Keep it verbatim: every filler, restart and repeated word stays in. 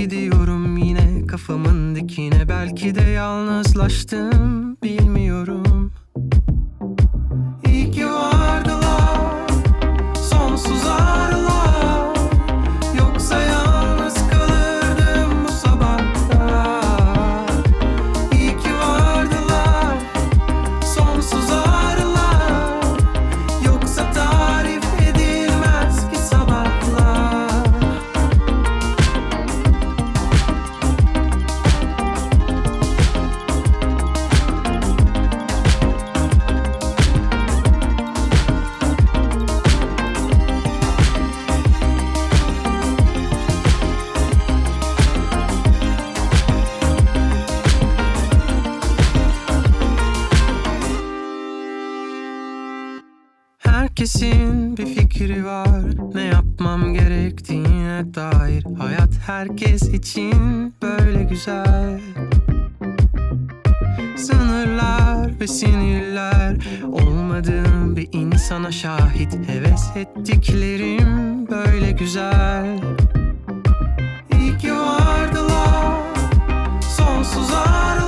gidiyorum yine kafamın dikine. Belki de yalnızlaştım, bilmiyorum. İyi ki vardılar sonsuz ağrılar, yoksa yalnız kalırdım bu sabahlar. İyi ki vardılar sonsuz ağrılar, yoksa tarif edilmez ki sabahlar. Herkesin bir fikri var, ne yapmam gerektiğine dair. Hayat herkes için böyle güzel. Sınırlar ve sinirler, olmadığım bir insana şahit. Heves ettiklerim böyle güzel. İyi ki vardılar sonsuz ağrılar,